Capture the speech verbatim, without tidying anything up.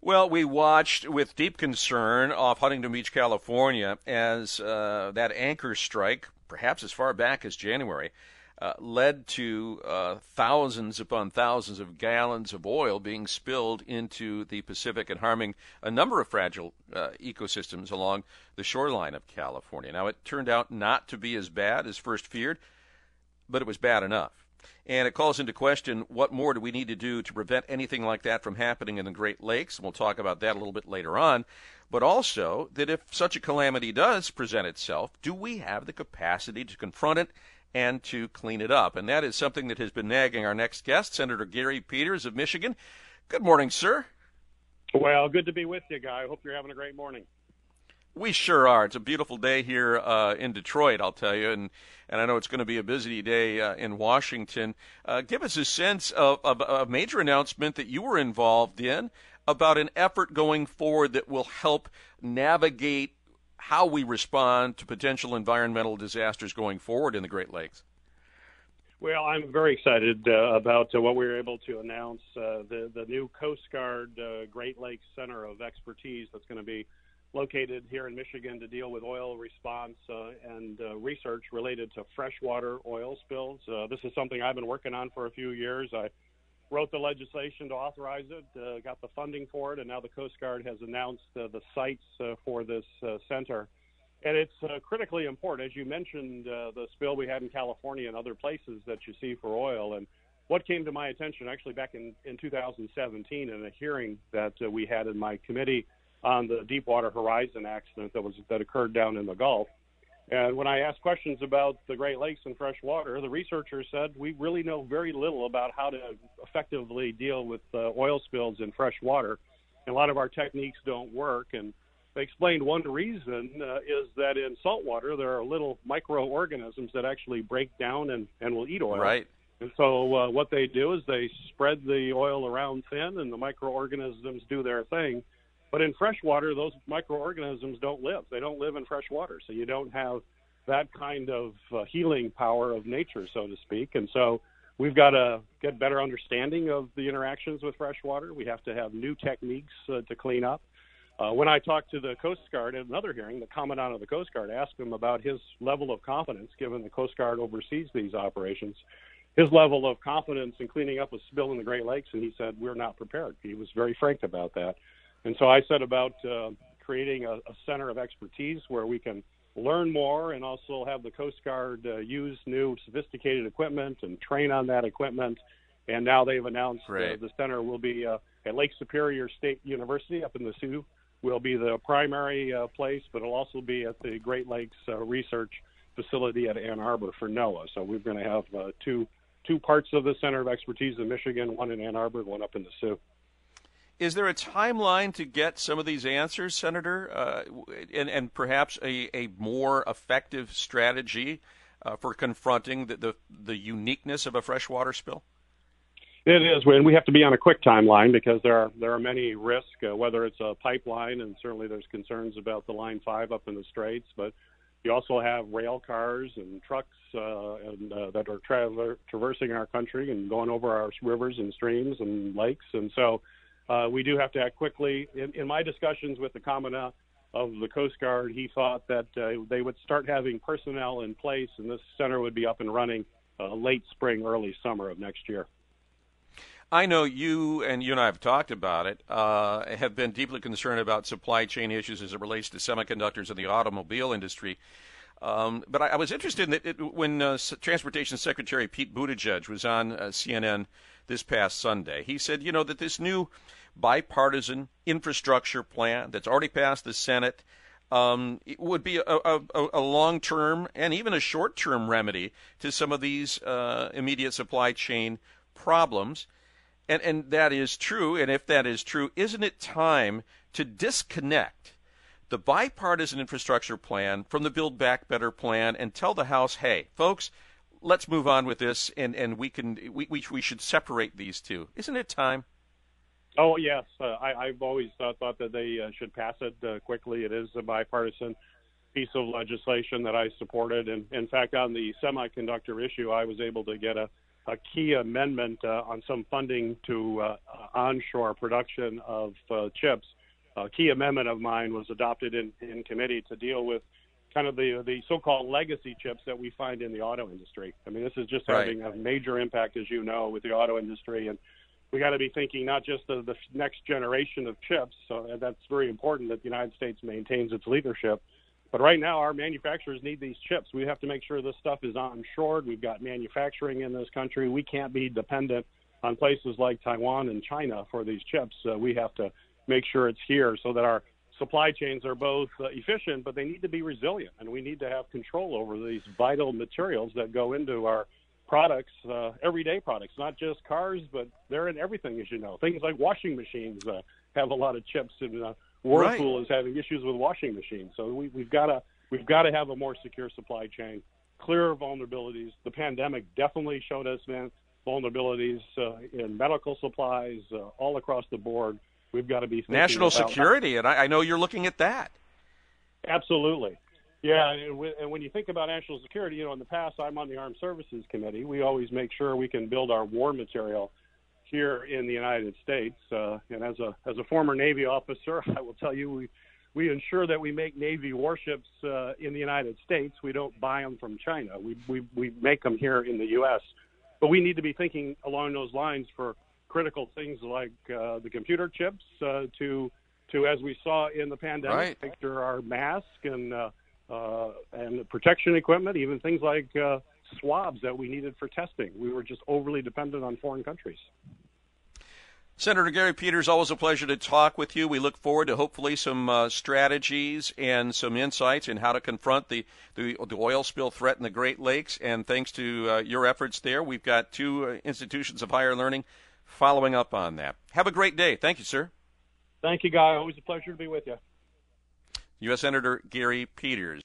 Well, we watched with deep concern off Huntington Beach, California, as uh, that anchor strike, perhaps as far back as January, uh, led to uh, thousands upon thousands of gallons of oil being spilled into the Pacific and harming a number of fragile uh, ecosystems along the shoreline of California. Now, it turned out not to be as bad as first feared, but it was bad enough. And it calls into question, what more do we need to do to prevent anything like that from happening in the Great Lakes? And we'll talk about that a little bit later on. But also that if such a calamity does present itself, do we have the capacity to confront it and to clean it up? And that is something that has been nagging our next guest, Senator Gary Peters of Michigan. Good morning, sir. Well, good to be with you, Guy. I hope you're having a great morning. We sure are. It's a beautiful day here uh, in Detroit, I'll tell you, and, and I know it's going to be a busy day uh, in Washington. Uh, give us a sense of, of a major announcement that you were involved in about an effort going forward that will help navigate how we respond to potential environmental disasters going forward in the Great Lakes. Well, I'm very excited uh, about uh, what we were able to announce, uh, the, the new Coast Guard uh, Great Lakes Center of Expertise that's going to be located here in Michigan to deal with oil response uh, and uh, research related to freshwater oil spills. Uh, this is something I've been working on for a few years. I wrote the legislation to authorize it, uh, got the funding for it, and now the Coast Guard has announced uh, the sites uh, for this uh, center. And it's uh, critically important. As you mentioned, uh, the spill we had in California and other places that you see for oil. And what came to my attention actually back in, in two thousand seventeen in a hearing that uh, we had in my committee on the Deepwater Horizon accident that was that occurred down in the Gulf. And when I asked questions about the Great Lakes and fresh water, the researchers said we really know very little about how to effectively deal with uh, oil spills in fresh water. And a lot of our techniques don't work. And they explained one reason uh, is that in salt water, there are little microorganisms that actually break down and, and will eat oil. Right. And so uh, what they do is they spread the oil around thin, and the microorganisms do their thing. But in fresh water, those microorganisms don't live. They don't live in fresh water. So you don't have that kind of uh, healing power of nature, so to speak. And so we've got to get better understanding of the interactions with fresh water. We have to have new techniques uh, to clean up. Uh, when I talked to the Coast Guard at another hearing, the Commandant of the Coast Guard asked him about his level of confidence, given the Coast Guard oversees these operations, his level of confidence in cleaning up a spill in the Great Lakes, and he said, we're not prepared. He was very frank about that. And so I said about uh, creating a, a center of expertise where we can learn more and also have the Coast Guard uh, use new sophisticated equipment and train on that equipment. And now they've announced uh, the center will be uh, at Lake Superior State University up in the Sioux, will be the primary uh, place, but it'll also be at the Great Lakes uh, Research Facility at Ann Arbor for NOAA. So we're going to have uh, two two parts of the Center of Expertise in Michigan, one in Ann Arbor, one up in the Sioux. Is there a timeline to get some of these answers, Senator, uh, and, and perhaps a, a more effective strategy uh, for confronting the, the, the uniqueness of a freshwater spill? It is, and we have to be on a quick timeline because there are there are many risks, uh, whether it's a pipeline, and certainly there's concerns about the Line five up in the Straits, but you also have rail cars and trucks uh, and, uh, that are tra- traversing our country and going over our rivers and streams and lakes, and so Uh, we do have to act quickly. In, in my discussions with the Commandant of the Coast Guard, he thought that uh, they would start having personnel in place, and this center would be up and running uh, late spring, early summer of next year. I know you, and you and I have talked about it, uh, have been deeply concerned about supply chain issues as it relates to semiconductors in the automobile industry. Um, but I, I was interested in that it, when uh, Transportation Secretary Pete Buttigieg was on uh, C N N this past Sunday. He said, you know, that this new bipartisan infrastructure plan that's already passed the Senate um, it would be a, a, a long-term and even a short-term remedy to some of these uh, immediate supply chain problems. And, and that is true. And if that is true, isn't it time to disconnect the bipartisan infrastructure plan from the Build Back Better plan and tell the House, hey, folks, let's move on with this, and, and we can we, we we should separate these two. Isn't it time? Oh, yes. Uh, I, I've always uh, thought that they uh, should pass it uh, quickly. It is a bipartisan piece of legislation that I supported. And in fact, on the semiconductor issue, I was able to get a a key amendment uh, on some funding to uh, onshore production of uh, chips. A key amendment of mine was adopted in, in committee to deal with kind of the the so-called legacy chips that we find in the auto industry. I mean, this is just Right. having a major impact, as you know, with the auto industry, and we got to be thinking not just of the next generation of chips. So that's very important that the United States maintains its leadership. But right now, our manufacturers need these chips. We have to make sure this stuff is onshored. We've got manufacturing in this country. We can't be dependent on places like Taiwan and China for these chips. Uh, we have to make sure it's here so that our supply chains are both uh, efficient, but they need to be resilient. And we need to have control over these vital materials that go into our products, uh, everyday products, not just cars, but they're in everything, as you know. Things like washing machines uh, have a lot of chips, and uh, Whirlpool Right. is having issues with washing machines. So we, we've got to we've got to have a more secure supply chain, clearer vulnerabilities. The pandemic definitely showed us, man, vulnerabilities uh, in medical supplies uh, all across the board. We've got to be thinking National about security, and I, I know you're looking at that. Absolutely. Yeah, and w- and when you think about national security, you know, in the past, I'm on the Armed Services Committee. We always make sure we can build our war material here in the United States. Uh, and as a as a former Navy officer, I will tell you, we we ensure that we make Navy warships uh, in the United States. We don't buy them from China. We we we make them here in the U S. But we need to be thinking along those lines for critical things like uh, the computer chips uh, to to as we saw in the pandemic, Right. make sure our mask and uh, uh, and protection equipment, even things like uh, swabs that we needed for testing. We were just overly dependent on foreign countries. Senator Gary Peters, always a pleasure to talk with you. We look forward to hopefully some uh, strategies and some insights in how to confront the, the, the oil spill threat in the Great Lakes. And thanks to uh, your efforts there, we've got two uh, institutions of higher learning following up on that. Have a great day. Thank you, sir. Thank you, Guy. Always a pleasure to be with you. U S. Senator Gary Peters.